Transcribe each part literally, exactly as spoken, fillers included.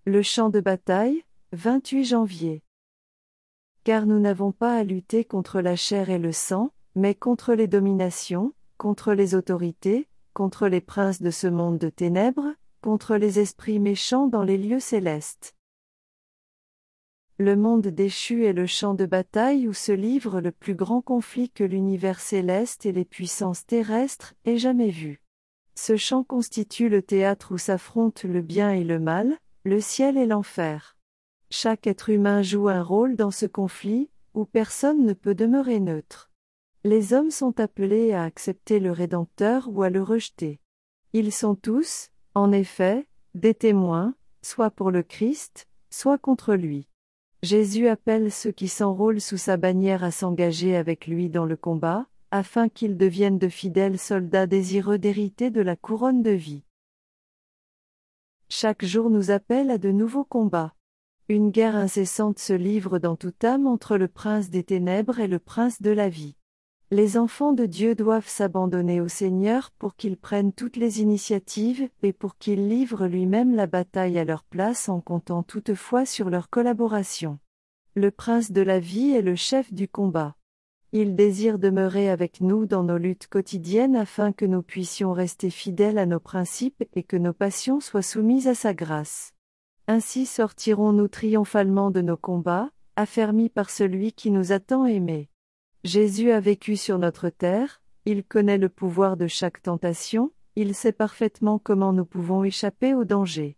Le champ de bataille, vingt-huit janvier. Car nous n'avons pas à lutter contre la chair et le sang, mais contre les dominations, contre les autorités, contre les princes de ce monde de ténèbres, contre les esprits méchants dans les lieux célestes. Le monde déchu est le champ de bataille où se livre le plus grand conflit que l'univers céleste et les puissances terrestres aient jamais vu. Ce champ constitue le théâtre où s'affrontent le bien et le mal, le ciel et l'enfer. Chaque être humain joue un rôle dans ce conflit, où personne ne peut demeurer neutre. Les hommes sont appelés à accepter le Rédempteur ou à le rejeter. Ils sont tous, en effet, des témoins, soit pour le Christ, soit contre lui. Jésus appelle ceux qui s'enrôlent sous sa bannière à s'engager avec lui dans le combat, afin qu'ils deviennent de fidèles soldats désireux d'hériter de la couronne de vie. Chaque jour nous appelle à de nouveaux combats. Une guerre incessante se livre dans toute âme entre le prince des ténèbres et le prince de la vie. Les enfants de Dieu doivent s'abandonner au Seigneur pour qu'il prenne toutes les initiatives et pour qu'il livre lui-même la bataille à leur place en comptant toutefois sur leur collaboration. Le prince de la vie est le chef du combat. Il désire demeurer avec nous dans nos luttes quotidiennes afin que nous puissions rester fidèles à nos principes et que nos passions soient soumises à sa grâce. Ainsi sortirons-nous triomphalement de nos combats, affermis par celui qui nous a tant aimés. Jésus a vécu sur notre terre, il connaît le pouvoir de chaque tentation, il sait parfaitement comment nous pouvons échapper au danger.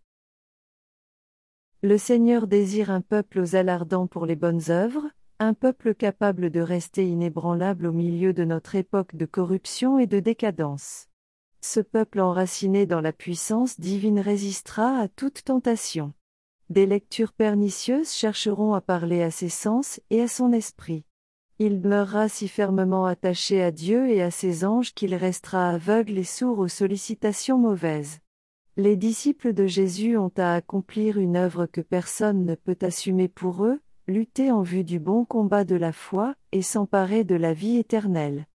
Le Seigneur désire un peuple aux ailes ardents pour les bonnes œuvres, un peuple capable de rester inébranlable au milieu de notre époque de corruption et de décadence. Ce peuple enraciné dans la puissance divine résistera à toute tentation. Des lectures pernicieuses chercheront à parler à ses sens et à son esprit. Il demeurera si fermement attaché à Dieu et à ses anges qu'il restera aveugle et sourd aux sollicitations mauvaises. Les disciples de Jésus ont à accomplir une œuvre que personne ne peut assumer pour eux, lutter en vue du bon combat de la foi et s'emparer de la vie éternelle.